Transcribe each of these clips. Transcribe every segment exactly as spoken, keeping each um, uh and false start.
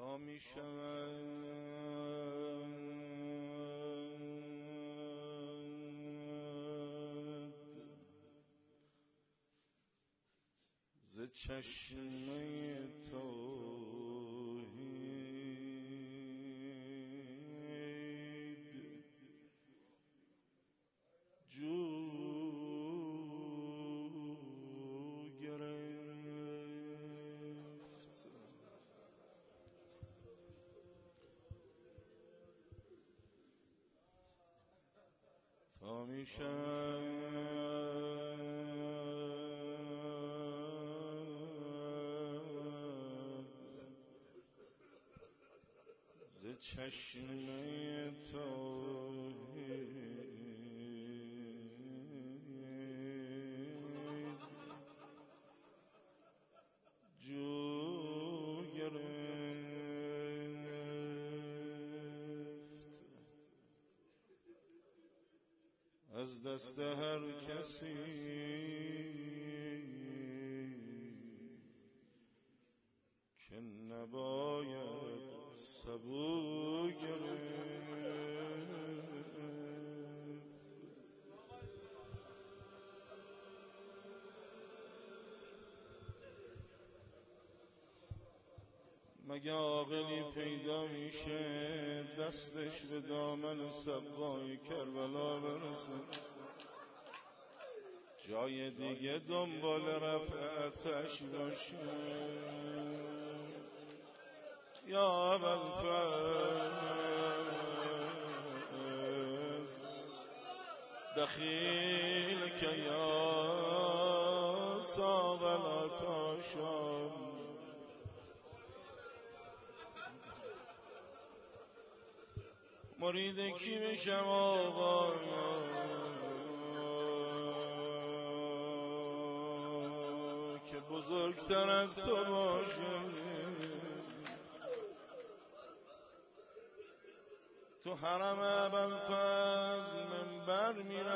تا می شود ز چشمه توحید جو گرفت. تا می شود ز چشمه توحید جو گرفت. از دست هر کسی که نباید سبو گرفت. مگه عاقلی پیدا میشه دستش به دامن صبای کربلا برسه، جای دیگه دنبال رفعتش باشه؟ یا ابوالفضل دخیل که یا ساغلاتاشان مرید کی بشم آقا که بزرگتر از تو باشه؟ تو حرم ابوالفضل منبر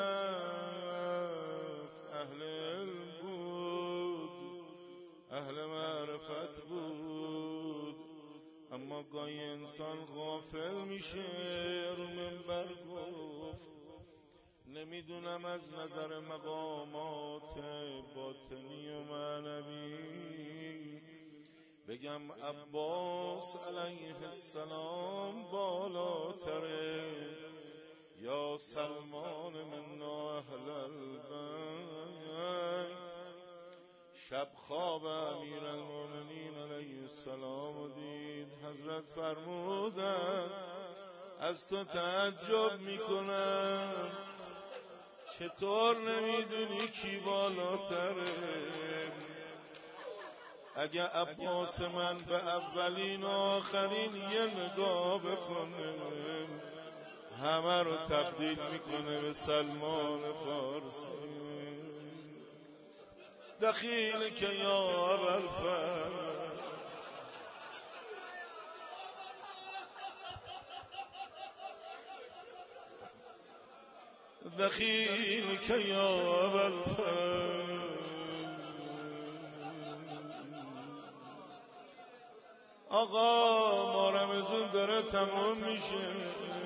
میرفت، اهل علم بود، اهل معرفت بود، اما گاهی انسان غافل میشه رو منبر گفت نمیدونم از نظر مقامات باطنی و معنوی بگم عباس علیه السلام بالاتره یا سلمان منا اهل البیت. شب خواب امیر المؤمنین علیه السلام و دید، حضرت فرمودن از تو تعجب میکنم، چطور نمیدونی کی بالاتره؟ اگه عباس من به اولین و آخرین یه نگاه بکنه همه رو تبدیل میکنه به سلمان فارسی. دخیل که یا ابوالفضل دخیل که یا ابوالفضل آقا ما رمضان داره تمام میشه،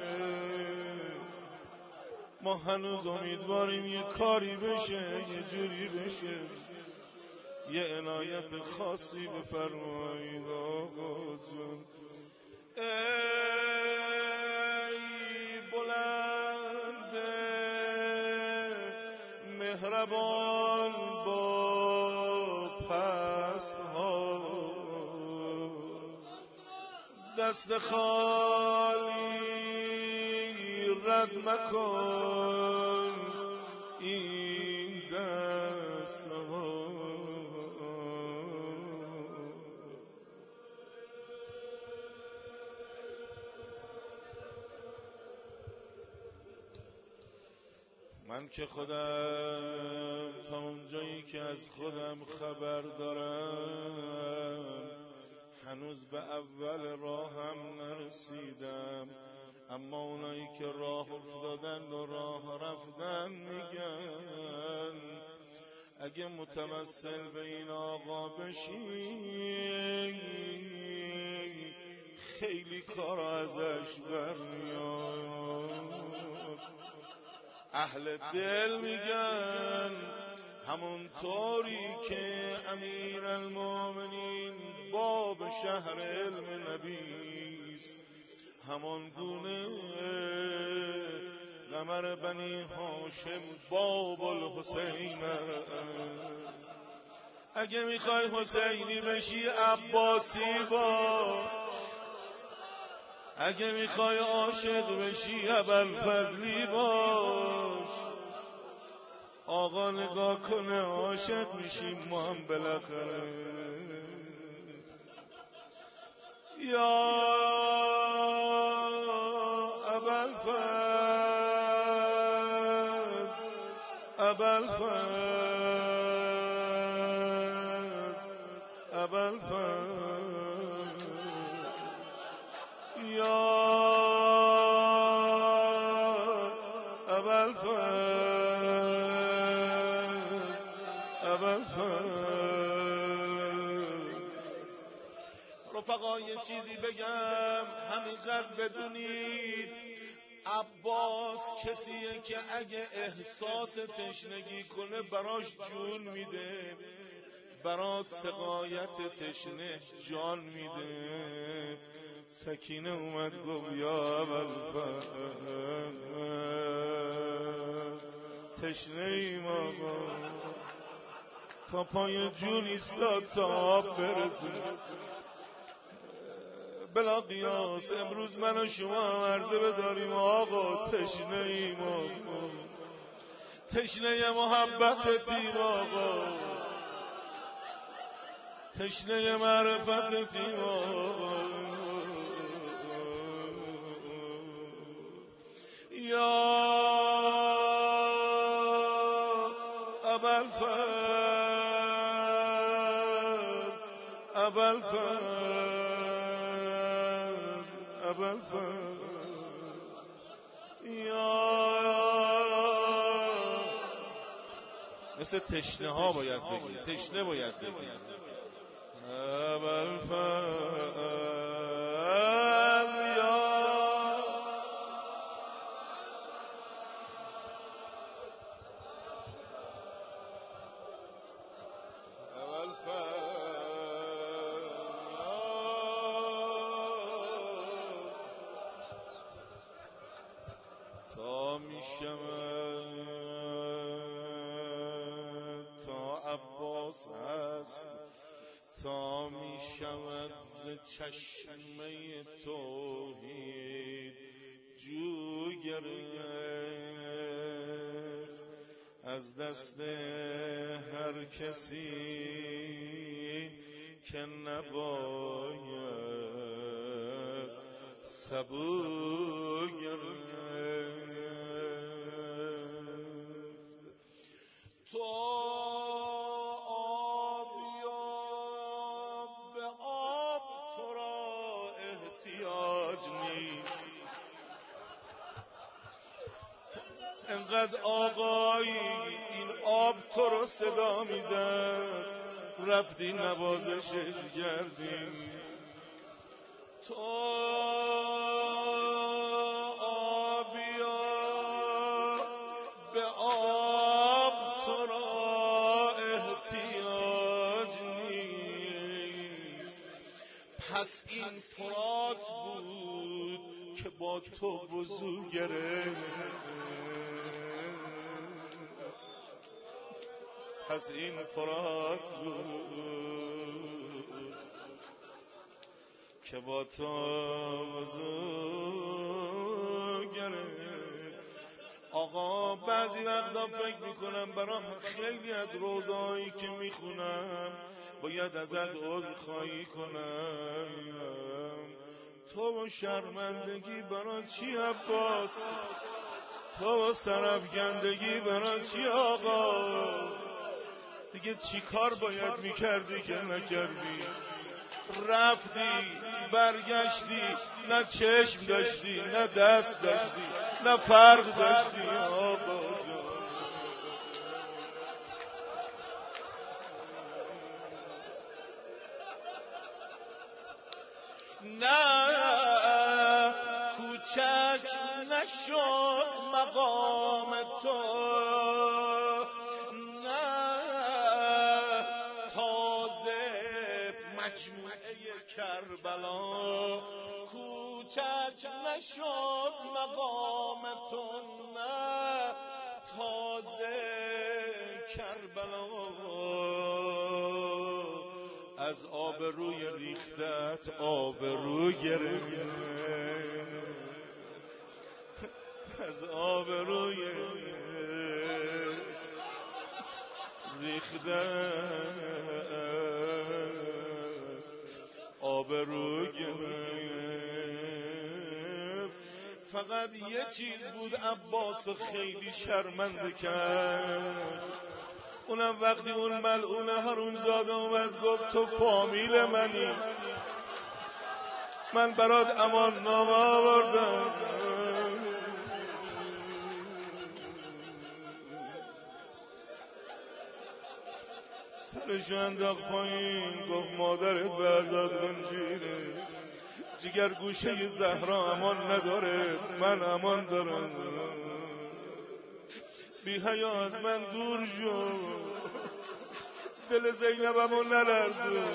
ما هنوز امیدواریم یه کاری بشه، یه جوری بشه، یه عنایت خاصی بفرمایید آقا جون. ای بلند مهربان با پست ها، دست خالی رد مکن این دست ها. من که خودم تا اونجایی که از خودم خبر دارم هنوز به اول راهم نرسیدم، اما اونایی که راه افتادن و راه رفتن میگن اگه متوسل به این آقا بشی خیلی کار ازش برمیاد. اهل دل میگن همون طوری که امیر المومنین باب شهر علم نبیست، همون گونه قمر بنی هاشم باب الحسین. اگه میخوای حسینی بشی عباسی باش، اگه میخوای عاشق بشی ابوالفضلی باش. آقا نگاه کنه عاشق میشیم ما هم بالاخره. یا ابوالفضل ابوالفضل ابوالفضل یا ابوالفضل ابوالفضل. رفقا یه چیزی بگم همینقدر بدونید، عباس کسیه که اگه احساس تشنگی کنه براش جون میده، برا سقایت تشنه جان میده. سکینه اومد گفت یا ابوالفضل تشنه ایم آقا، تا پای جون ایستاد تا آب برسونه. بلا قیاس امروز من و شما عرضه بداریم آقا تشنه ایم آقا، تشنه محبتتیم آقا، تشنه معرفتتیم آقا. یا ابوالفضل ابوالفضل ابوالفضل یا مثل تشنه ها باید بگید، تشنه باید بگید ابوالفضل یا تا میشود تا عباس هست، تا میشود ز چشمه توحید جو گرفت از دست هر کسی که نباید سبو گرفت. تو آبیاب به آب تو را احتیاج نیست، انقدر آقایی این آب تو رو صدا میزد رفتی نوازشش کردی. تو آبیاب به آب تو را احتیاج نیست، پس این فرات بود که با تو وضو گرفت، پس این فرات بود که با تو وضو گرفت. آقا بعضی وقتا فکر میکنم برام خیلی از روزایی که میخونم باید ازت عذرخواهی کنم. تو با شرمندگی برای چی عباس؟ تو با سرافکندگی برای چی آقا؟ دیگه چی کار باید میکردی که نکردی؟ رفتی برگشتی، نه چشم داشتی نه دست داشتی نه فرق داشتی آقا جان. نه نشد مقام تو، نه تازه مجموعه کربلا کوچک نشد مقام تو، نه تازه کربلا از آب روی ریختت آب رو گرفت، از آب روی ریختت آب رو گرفت. فقط یه چیز بود عباس خیلی شرمنده کرد، اونم وقتی اون ملعون حرومزاده اومد گفت تو فامیل منی، من برات امان نامه آوردم. سرش انداخت پایین گفت مادرت برداد زنجیره، جگر گوشه زهرا امان نداره، من امان دارم. بی حیا از من دور شو، دل زینبمو نلرزون.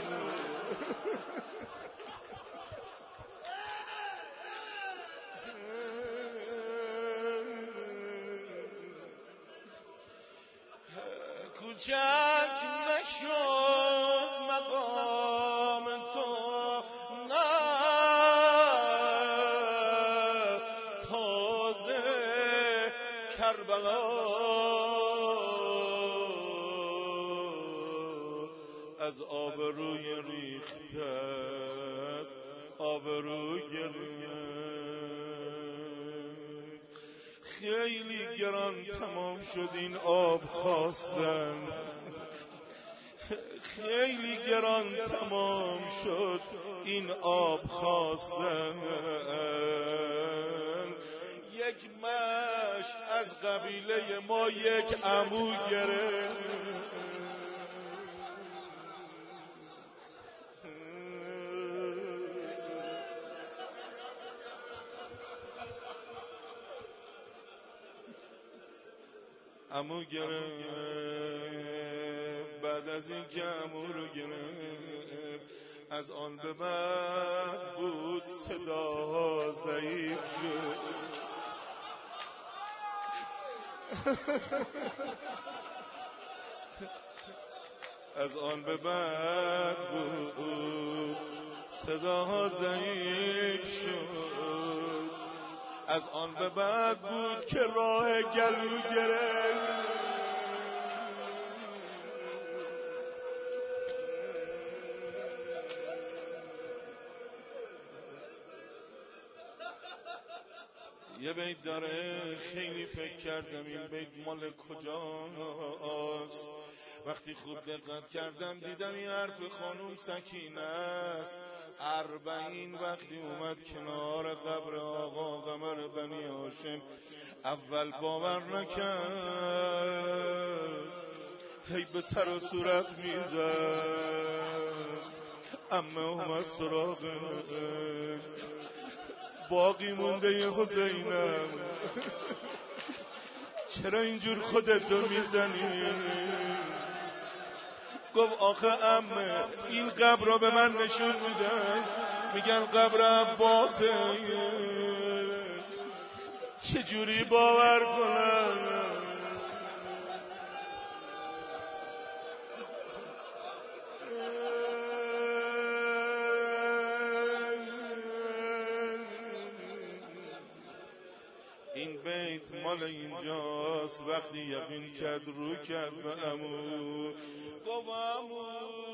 کوچک نشد مقام تو، نه تازه کربلا از آب روی ریختت آب رو گرفت. خیلی گران تمام شد این آب خواستن، خیلی گران تمام شد این آب خواستن. یک مشت از قبیله ما یک عمو گرفت، عمو گرفت. بعد از این که عمو رو گرفت از آن به بعد بود صداها ضعیف شد. از آن به بعد بود صداها ضعیف شد. از آن به بعد بود که راه گلو گرفت. یه بیت داره خیلی فکر کردم این بیت مال کجاست. وقتی خوب دقت کردم دیدم این حرف خانوم سکینه است. اربعین وقتی اومد کنار قبر آقا قمر بنی هاشم اول باور نکرد، هی به سر و صورت میزد. عمه اومد سراغش، باقی مونده ی حسینم چرا اینجور خودتو میزنی؟ گفت آخه عمه این قبر رو به من نشون میدن، میگن قبر عباسه، چجوری باور کنم؟ این بیت مال اینجاست. وقتی یقین کرد رو کرد به عمو، گفت عمو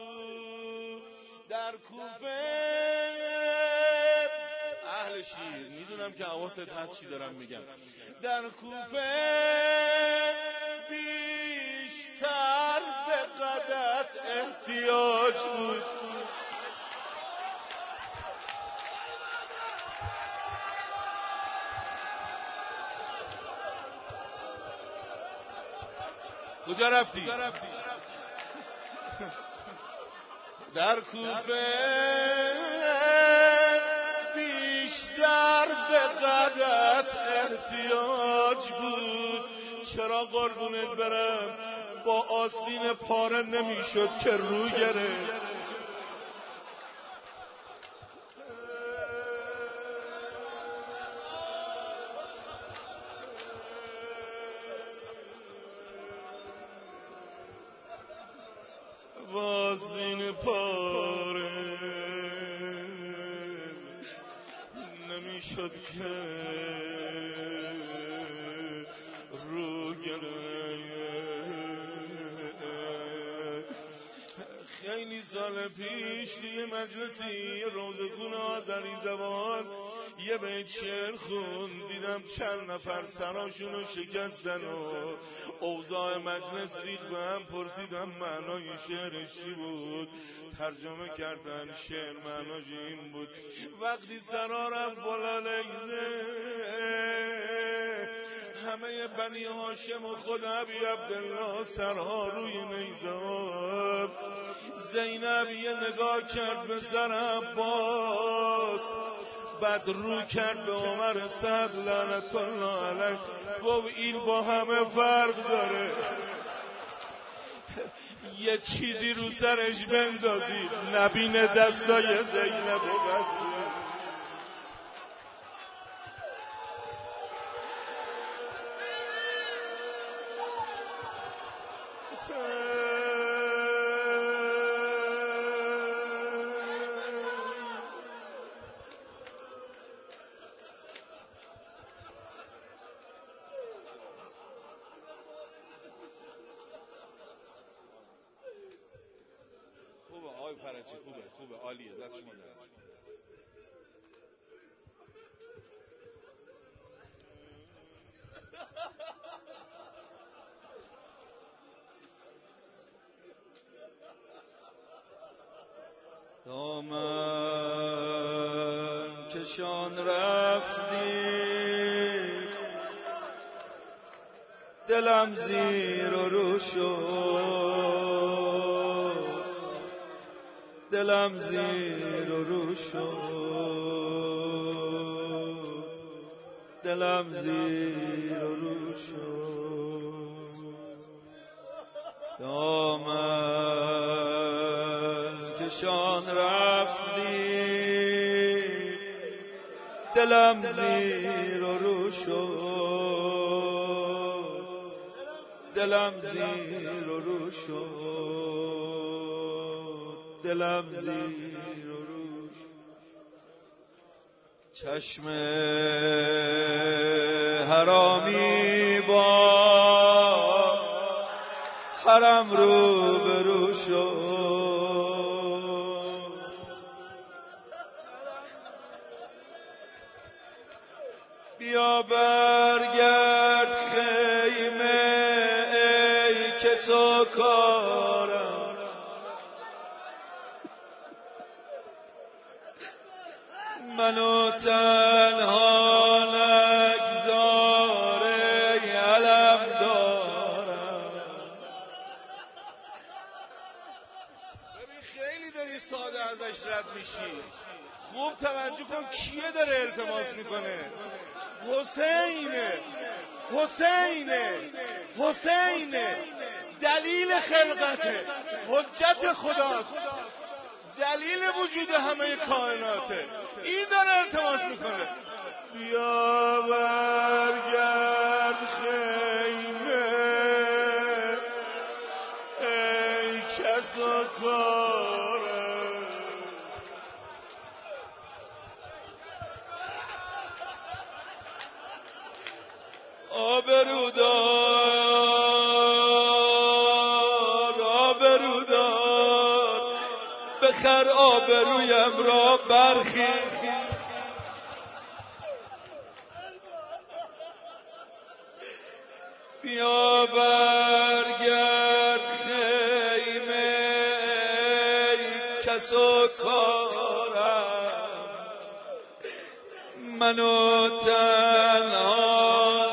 در کوفه اهل شیر، میدونم که حواست هست چی دارم میگم، در کوفه بیشتر به قدت احتیاج بود. کجا رفتی؟ در کوفه بیشتر به قدت چرا قربونت برم با آستین پاره نمیشد که رو گرفت. آستین پاره نمیشد که رو خیلی سال پیش توی مجلسی روزخون آذری زبان یه بیت شعر خون، دیدم چند نفر سراشونو شکستن و اوضاع مجلس ریخت به هم. پرسیدم معنای شعرش چی بود؟ ترجمه کردن شعر معناش این بود: وقتی سرا رفت بالا نیزه همه بنی هاشم و خود ابی عبدالله سرها روی نیزه. زینب یه نگاه کرد به سر عباس، بعد رو کرد به عمر سعد لعنت الله علیه، گفت این با همه فرق داره، یه چیزی رو سرش بندازید نبینه دستای زینب و بسته. خوبه آقای فرجی، خوبه خوبه عالیه، دست شما درد. دامن کشان رفتی دلم زیر و رو شد، دلم زیر و رو شد، دلم زیر و رو شد. دامن کشان رفتی دلم زیر و رو شد، دلم زیر و رو شد، دلم زیر و رو شد. چشم حرامی با حرم رو برو شد، بیا برگرد خیمه ای کس و کارم، منو تنها نگذار ای علم دارم. ببین خیلی داری ساده ازش رد میشی، خوب توجه کن کیه داره التماس میکنه. حسینه حسینه حسینه دلیل خلقته، حجت خداست، دلیل وجود همه کائناته، این داره التماس میکنه. بیا برگرد خیمه ای کس و کاره، آبرودار آبرودار بخر آبرویم را برخیز، بیا برگرد خیمه ای کس و کارم، منو تنها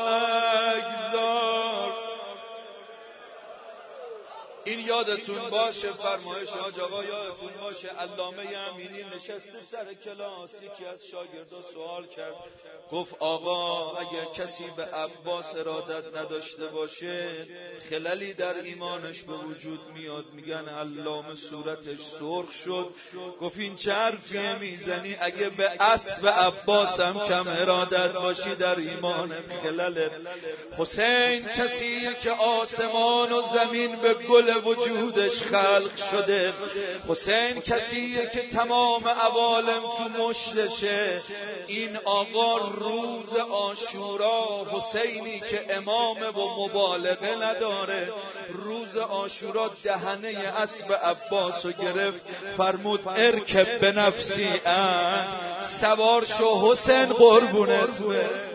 نگذار. این یادتون باشه، فرمایش حاج آقا یادتون باشه. باشه. علامه امینی نشسته سر کلاس، یکی از شاگردا سوال کرد، گفت آقا اگر کسی به عباس ارادت نداشته باشه خللی در ایمانش به وجود میاد. میگن علامه صورتش سرخ شد، گفت این چه حرفیه میزنی؟ اگه به اسب عباس هم کم ارادت باشی در ایمان خلله. حسین کسیه که آسمان و زمین به گل وجودش خلق شده. حسین کسیه که تمام عوالم تو مشتشه. این آقا روز عاشورا، حسینی که امامه و مبالغه نداره، روز عاشورا دهنه اسب عباس رو گرفت، فرمود ارکب به نفسی ان، سوار شو حسین قربونت بره.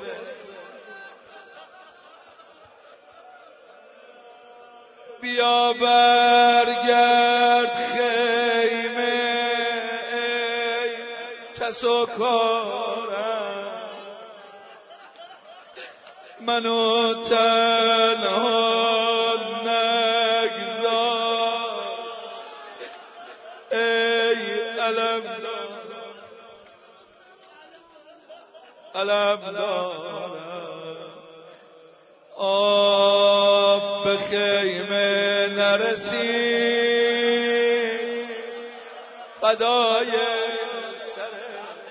بیا برگرد خیمه ای کس و کارم، منو تنها نگذار ای علم علم دارم. آب به خیمه نرسید فدای سر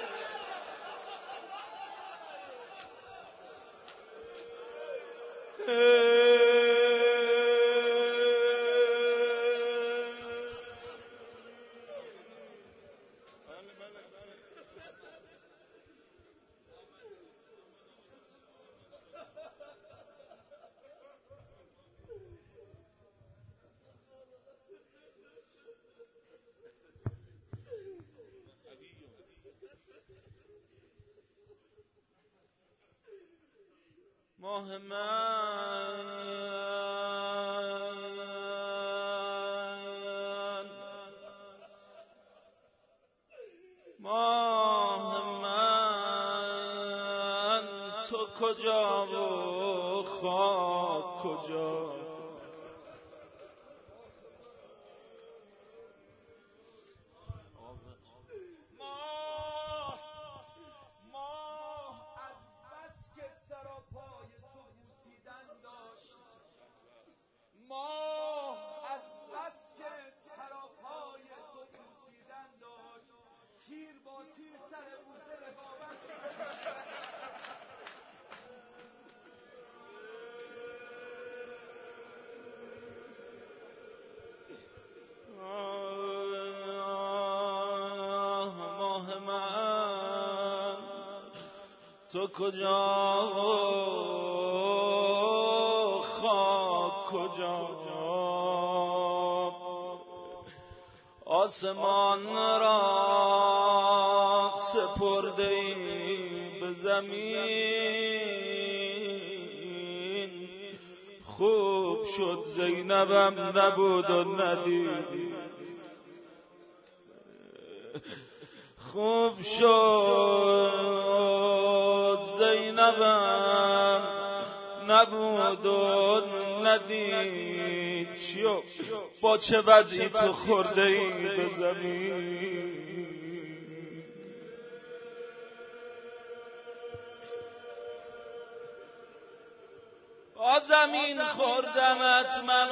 ماه من ماه من تو کجا و خاک کجا؟ تو کجا خاک کجا؟ آسمان را سپرده ای به زمین، خوب شد زینبم نبود و ندیدی، خوب شد زینبم نبود و ندید. چیو با چه وضعی تو خورده ای به زمین؟ با زمین خوردمت من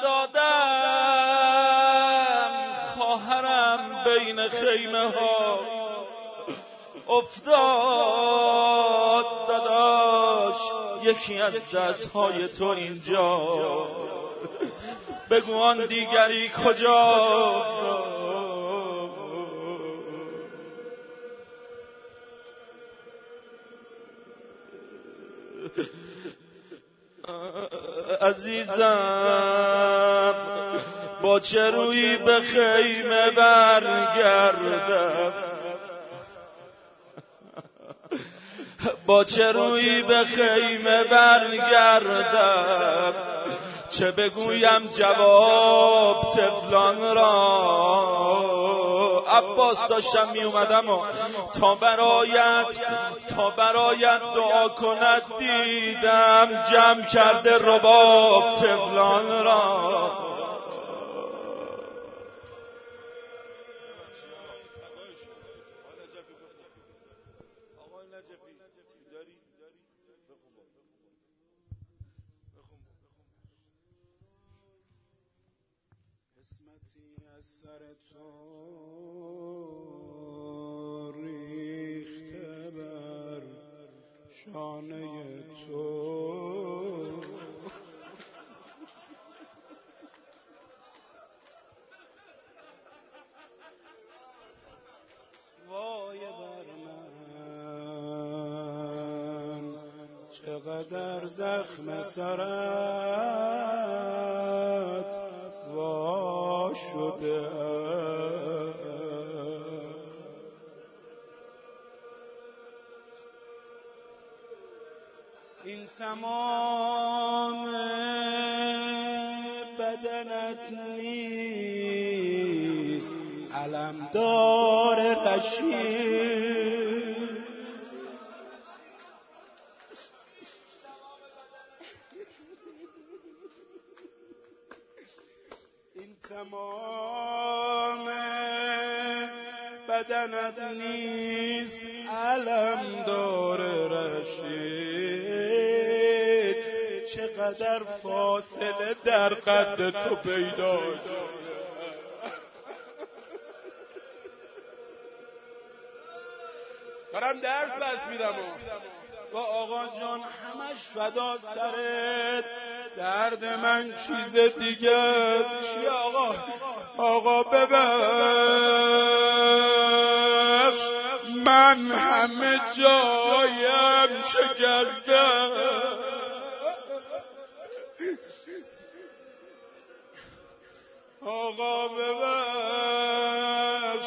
افتادم، خواهرم بین خیمه ها افتاد. داداش یکی از دستهای تو اینجا، بگو آن دیگری کجا؟ عزیزم با چه روی به خیمه برگردم، با چه روی به خیمه برگردم، چه بگویم جواب طفلان را؟ عباس داشتم می اومدم و تا برایت تا برایت دعا کند دیدم جمع کرده رباب طفلان را. داری بخون بخون قسمتی از سر تو ریخته بر شانه تو وای بر من چقدر زخم سرت وا شده این تمام بدنت نیست علمدار رشید این تمام بدنت نیست علمدار رشید چقدر فاصله در قد تو پیدا شد دارم درس بس میدم و آقا جان همش فدا سرت درد من چیز دیگه چی آقا آقا ببخش من همه جایم شکسته آقا ببخش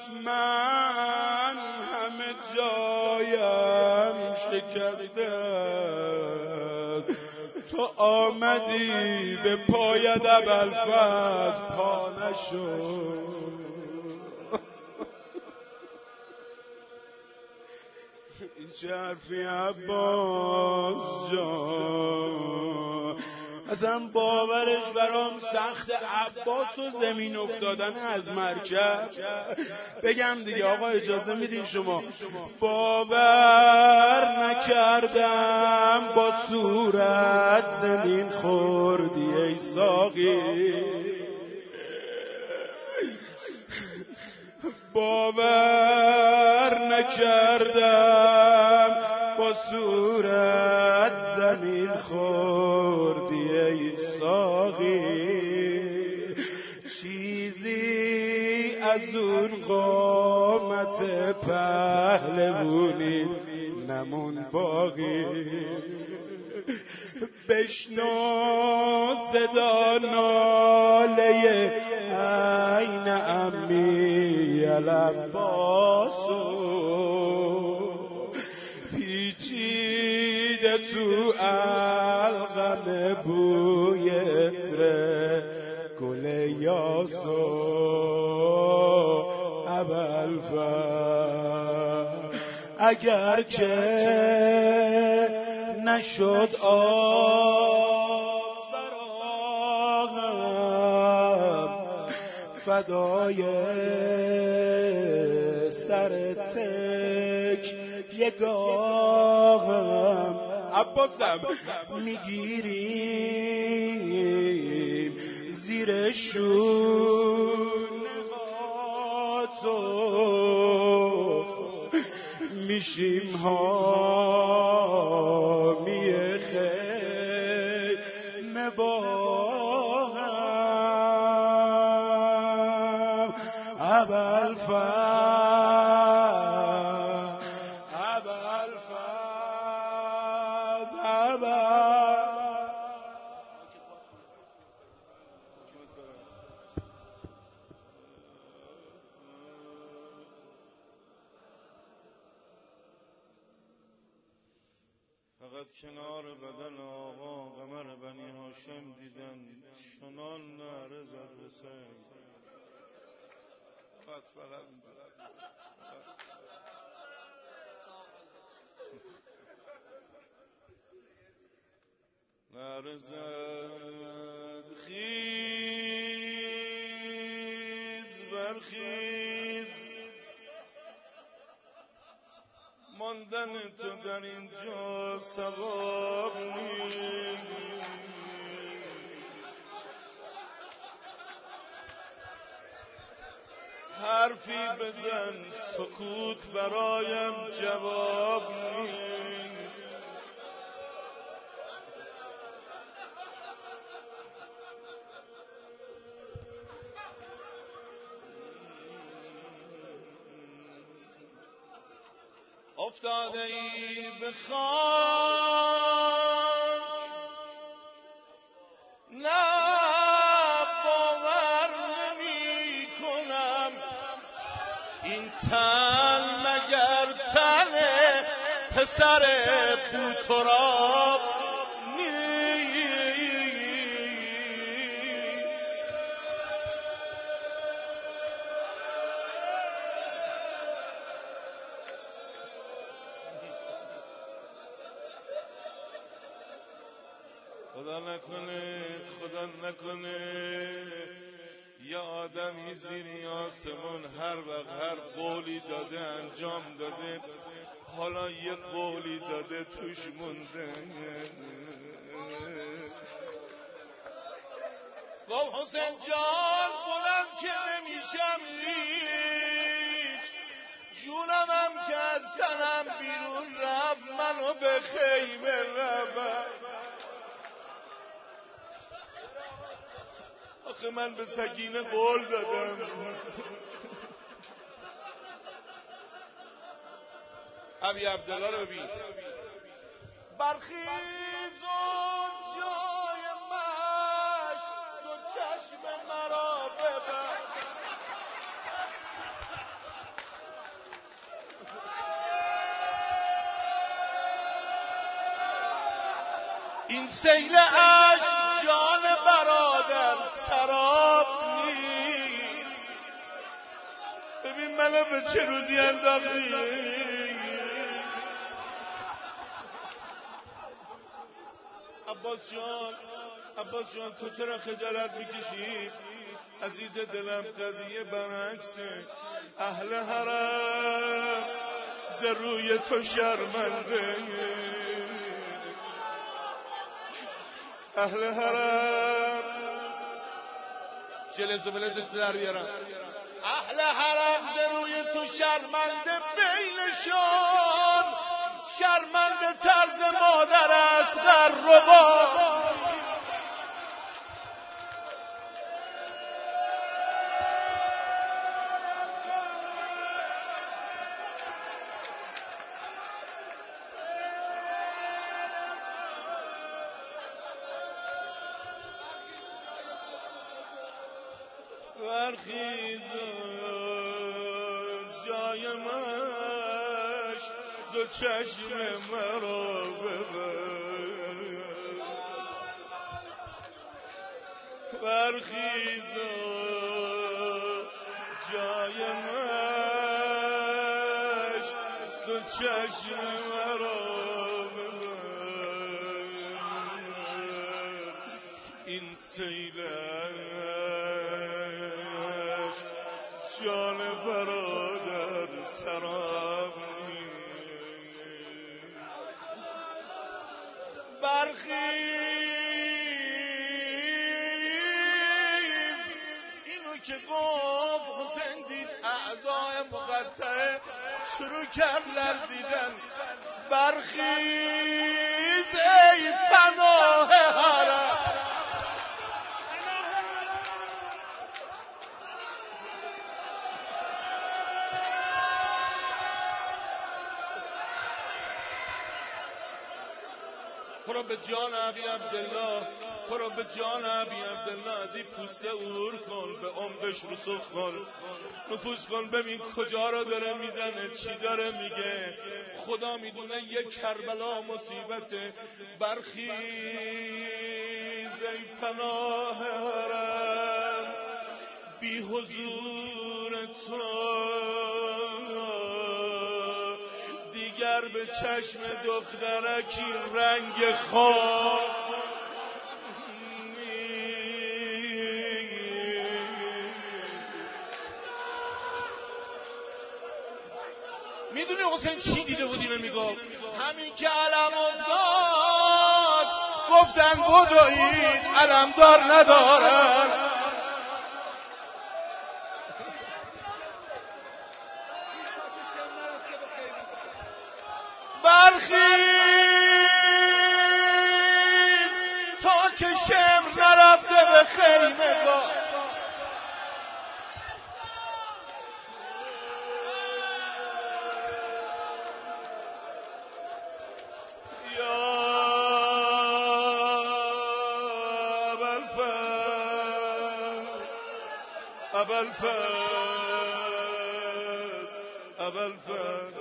من همه جایم شکسته تو آمدی به پایت ابوالفضل پا نشد این چه حرفی عباس جان اصلا باورش برام سخت عباس و زمین افتادن از مرکب بگم دیگه آقا اجازه میدین شما باور نکردم با صورت زمین خوردی ای ساقی باور نکردم با صورت زمین خوردی ای ساقی چیزی از اون قامت پهلوونی نمون باقی بشنو صدا ناله عین امی العباسو پیچیده تو القم بوی عطر گل یاسو ابوالفضل اگر که نشد آب فراغم فدای سر تک یگاهم عباسم میگیریم زیر شونه ها تو میشیم حامی خیمه با هم ابوالفضل ابوالفضل ابوالفضل فقط کنار بدن آقا قمر بنی هاشم دیدن چنان نعره زد حسین فقط فقط نعره زد خیز برخیز ماندن تو در اینجا ثواب نیست. حرفی بزن سکوت برایم جواب نیست. افتاده ای به خاک نه باور نمی کنم این تن مگر تن پسر پوتراب خدا نکنه خدا نکنه یه آدمی زیر آسمون هر وقت هر قولی داده انجام داده، حالا یه قولی داده توش مونده. گفت حسین جان بلند که نمیشم هیچ، جونمم که از تنم بیرون رفت، منو به خیمه نبر. آخه من به سکینه قول دادم. ابی عبدالله رو ببین. برخیز و جای مشت دو چشم مرا ببر. این سیل عشق جان برادر سراب نیست. ببین منو به چه روزی انداختی. عباس جان عباس جان تو چرا خجالت میکشی؟ عزیز دلم قضیه برعکسه. اهل حرم ز روی تو شرمنده. اهل حرم جلسه بلسه در بیارم. اهل حرم ز روی تو شرمنده، بینشان شرمنده طرز مادر است در ربا. برخیز جای مش دو چشم مرا ببر. برخیز جای مش دو چشم مرا ببر. این سیلش جان برادر سراب نیست. برخیز اینو که گفت حسین دید اعضای مقطعه شروع کرد لرزیدن. برخیز ای پناه حرم. برو به جان ابی عبدالله، برو به جان ابی عبدالله از این پوسته عبور کن، به عمقش رسوخ کن، نفوذ کن، ببین کجا رو داره میزنه، چی داره میگه. خدا میدونه یک کربلا مصیبته. برخیز ای پناه حرم، بی حضور تو دیگر به چشم دخترکی رنگ خواب. میدونی حسین چی دیده بود اینو میگفت؟ همین که علم افتاد گفتن بدوید علمدار ندارن. برخیز تا که شمر نرفته به خیمگاه. ابوالفضل ابوالفضل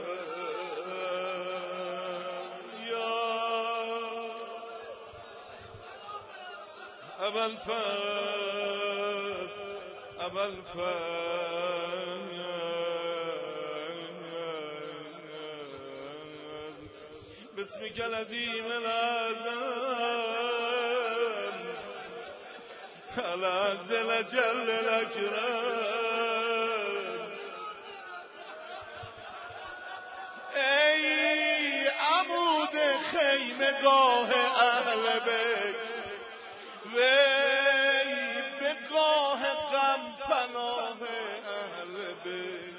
یا ابوالفضل ابوالفضل باسمك العظيم الأعظم العز الجل الاکرم. ای عمود خیمگاه اهل بیت، وی به گاه غم پناه اهل بیت.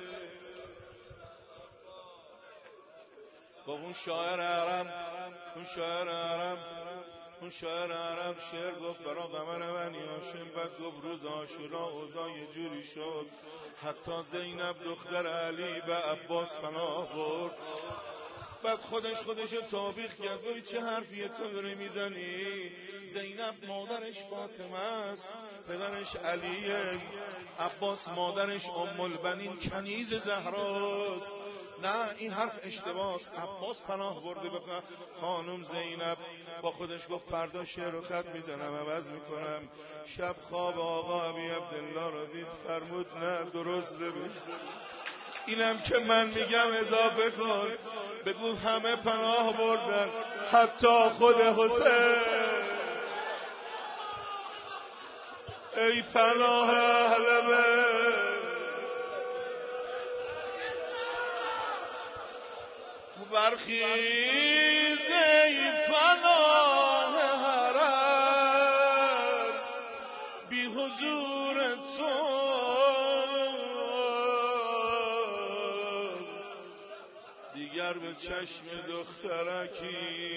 با اون شاعر عرب، اون شاعر عرب اون شاعر عرب شعر گفت برا قمر بنی هاشم، بعد گفت روز عاشورا اوضاع یه جوری شد حتی زینب دختر علی به عباس پناه برد. بعد خودش خودش توبیخ کرد، گوی چه حرفیه تو داری میزنی؟ زینب مادرش فاطمه است، پدرش علیه، عباس مادرش ام البنین کنیز زهراست. نه این حرف اشتباهست. عباس پناه برده به خانم زینب. با خودش گفت فردا شعر و خط میزنم، عوض میکنم. شب خواب آقا ابی عبدالله را دید، فرمود نه درست ببین، اینم که من میگم اضافه کن، بگو همه پناه بردن حتی خود حسین. ای پناه اهل بیت، برخیز ای پناه حرم، بی حضور تو دیگر به چشم دخترکی،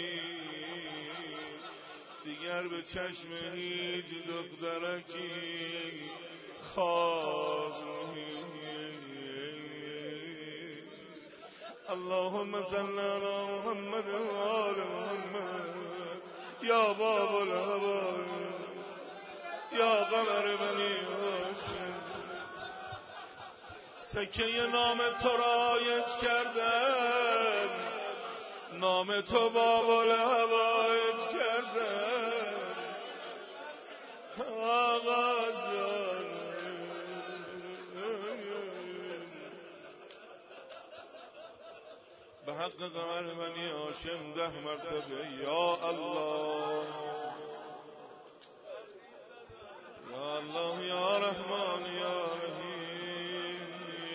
دیگر به چشم هیچ دخترکی خواب. اللهم صل على محمد و آل محمد یا باب الهوای یا قمر بنی هاشم. سکه نام تو رایج کردن، نام تو باب الهوایج کردن. آقا جان به حق قمر بنی هاشم ده مرتبه یا الله یا الله یا رحمان یا رحیم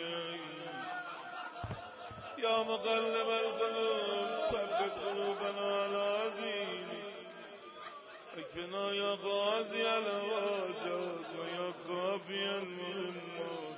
یا مقلب القلوب ثبت قلوبنا علی دینک. اکفنا یا قاضی الحواجات و یا کافی المهمات.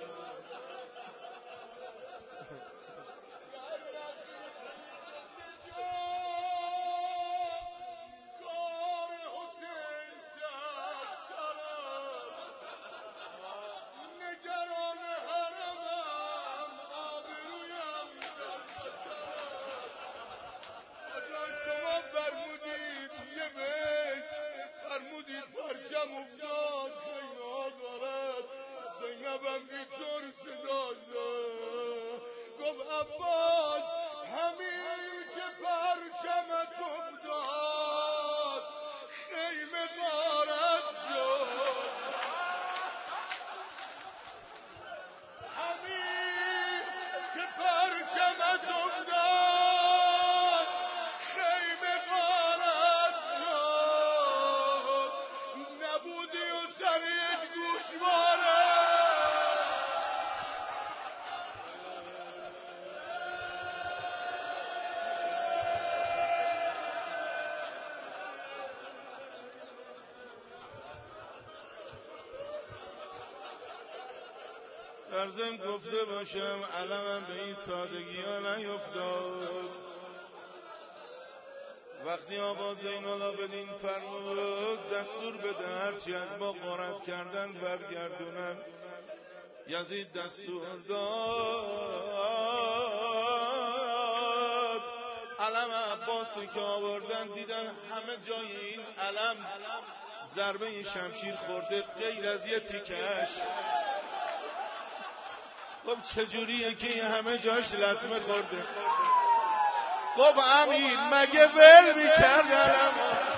در ضمن گفته باشم علمم به این سادگی ها نیفتاد. وقتی آقا زین العابدین فرمود دستور بده هرچی از ما غارت کردن برگردونن، یزید دستور داد. علم عباسی که آوردن دیدن همه جای این علم ضربه شمشیر خورده غیر از یه تیکش. خب چجوریه که همه جاش لطمه خورده؟ خب امین مگه ول میکرد علم؟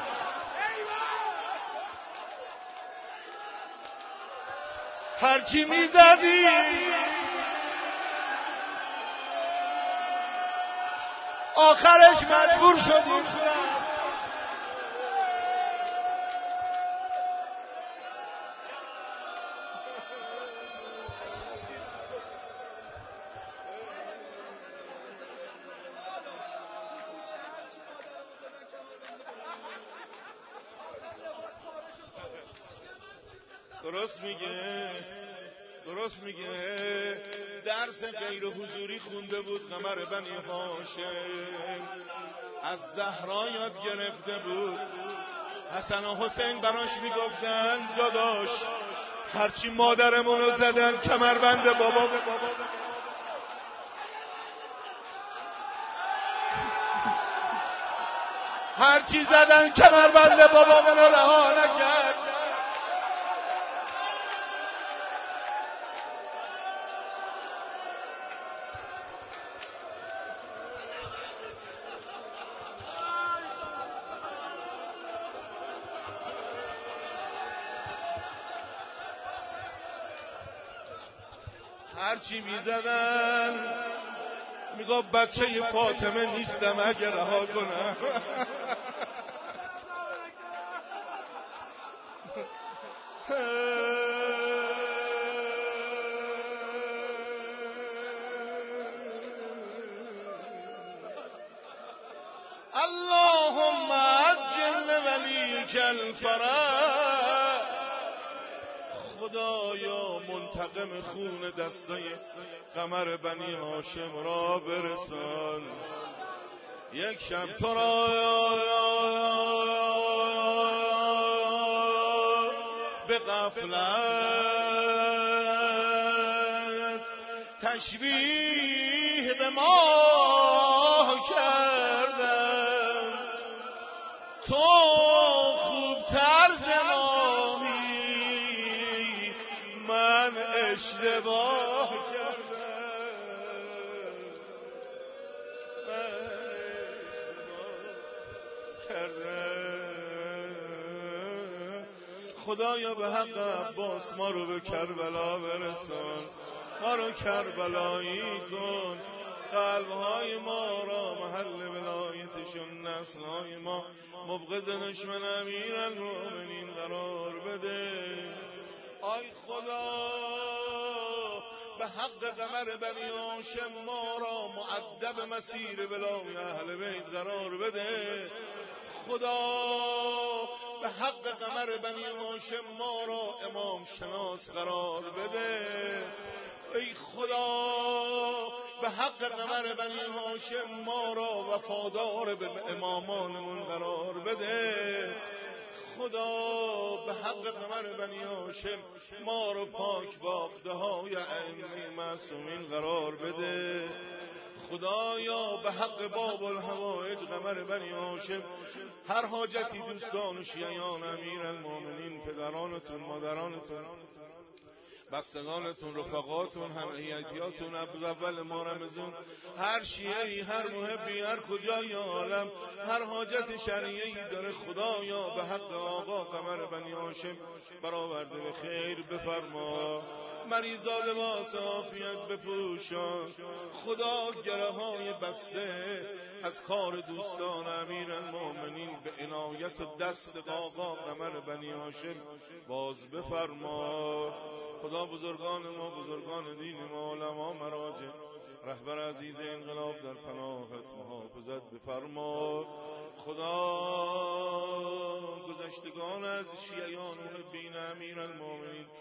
هرچی میزدی آخرش مجبور شدیم. درست میگه درست میگه درس غیر حضوری خونده بود قمر بنی هاشم، از زهرا یاد گرفته بود. حسن و حسین براش میگفتن داداش هرچی مادرمونو زدن کمربند بابا هرچی زدن کمربند بابا منو رها نکرد. هرچی میزدن میگفت بچه فاطمه نیستم اگه رها کنم. اللهم عجل ولیک الفرج. خدایا منتقم خون دستای قمر بنی هاشم را برسان. یک شب تو را به غفلت تشبیه به ما کردم، تو خوبتر ز ماهی من اشتباه کردم، من اشتباه کردم. خدایا به حق عباس ما رو به کربلا برسان، ما رو کربلایی کن، قلبهای ما را محل ولایتشون، نسلهای ما مبغض دشمن امیرالمؤمنین قرار بده. آی خدا به حق قمر بنی هاشم ما را مؤدب مسیر ولای اهل بیت قرار بده. خدا به حق قمر بنی هاشم ما را امام شناس قرار بده. ای خدا به حق قمر بنی هاشم ما را وفادار به امامانمون قرار بده. خدا به حق قمر بنی هاشم ما رو پاک باخته های ائمه معصومین قرار بده. خدایا به حق باب الحوائج قمر بنی هاشم هر حاجتی دوستان و شیعیان امیرالمومنین، پدرانتون، مادرانتون، بستگانتون، رفقاتون، همهیتیاتون، از اول ما رمزون، هر شیعه‌ای، هر محبی، هر کجای عالم هر حاجت شرعیه‌ای داره خدایا به حق آقا قمر بنی هاشم برآورده به خیر بفرما. مریضا لباس عافیت بپوشان. خدا گره های بسته از کار دوستان امیرالمومنین به عنایت و دست آقا قمر بنی هاشم باز بفرما. خدا بزرگان ما، بزرگان دین ما، علما، مراجع، رهبر عزیز انقلاب در پناهت محافظت بفرما. خدا گذشتگان از شیعیان و محبین امیرالمومنین،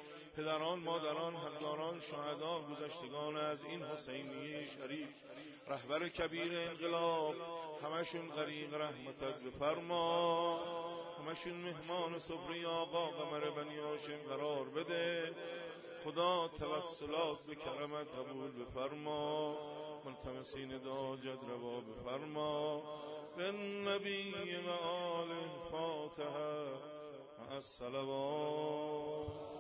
پدران، مادران، حقداران، شهدا، گذشتگان از این حسینیه شریف، رهبر کبیر انقلاب، همشون غریق رحمتت بفرما، همشون مهمان سفره آقا قمر بنی هاشم قرار بده. خدا توسلات به کرمت قبول بفرما، ملتمسین داجت روا بفرما. به نبی و آل فاتحه مع الصلوات.